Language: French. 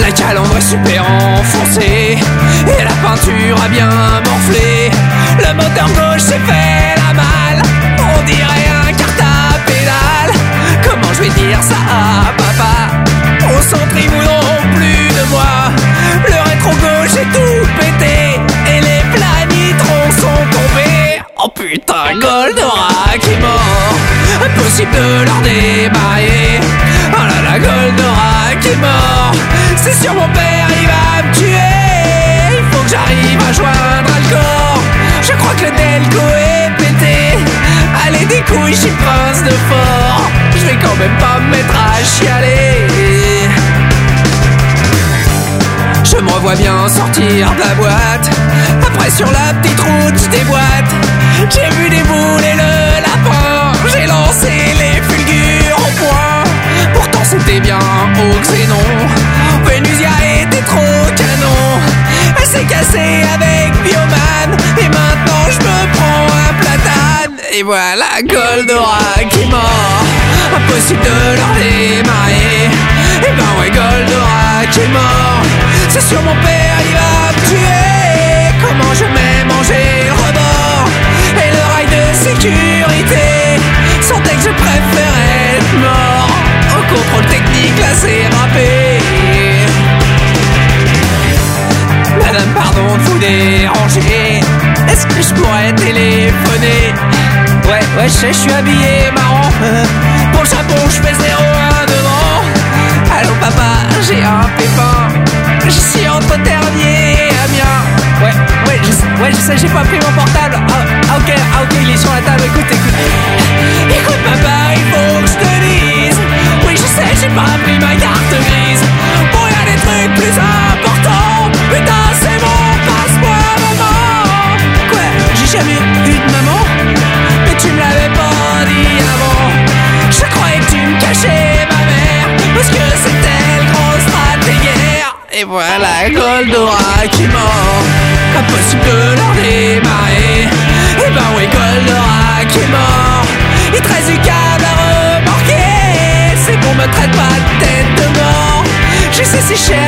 La calandre est super enfoncée et la peinture a bien morflé. Le moteur gauche s'est fait la malle, on dirait un kart à pédale. Comment je vais dire ça à papa? Au centre ils voudront plus de moi. Le rétro gauche est tout pété et les planitrons sont tombés. Oh putain, Goldorak est mort, impossible de leur démarrer. Oh là là, Goldorak est mort, c'est sûr mon père il va me tuer. Il faut que j'arrive à joindre Alcor, je crois que le Delco est pété. Allez des couilles, je suis prince de fort, je vais quand même pas me mettre à chialer. Je me revois bien sortir de la boîte, après sur la petite route je déboîte. J'ai vu des boules et le lapin, j'ai lancé les fulgures au point. Pourtant c'était bien au Xénon, Vénusia était trop canon. Elle s'est cassée avec Bioman et maintenant je me prends un platane. Et voilà Goldorak est mort, impossible de leur démarrer. Et ben ouais, Goldorak est mort, c'est sûr mon père il va me tuer. Comment je m'ai mangé le rebord et le rail de sécurité, sentais que je préférais être mort. Au contrôle technique là c'est râpé. Madame pardon de vous déranger, est-ce que je pourrais téléphoner? Ouais je suis habillé marrant, pour le Japon je fais 0,1 devant. Allô papa, j'ai un pépin, je suis entre Ternier et Amiens. Ouais, je sais, j'ai pas pris mon portable. Ah ok, il est sur la table, écoute. Écoute papa, il faut que je te dise. Oui je sais, j'ai pas pris ma carte grise. Bon y'a des trucs plus importants. Putain c'est bon, passe-moi maman. Quoi, j'ai jamais eu de maman? Mais tu me l'avais pas dit avant. Je croyais que tu me cachais ma mère, parce que c'était le gros stratégaire. Et voilà Goldorak est mort, impossible de leur démarrer. Et ben oui Goldorak est mort, il te reste du câble à remorquer. C'est bon, me traite pas de tête de mort, je sais si cher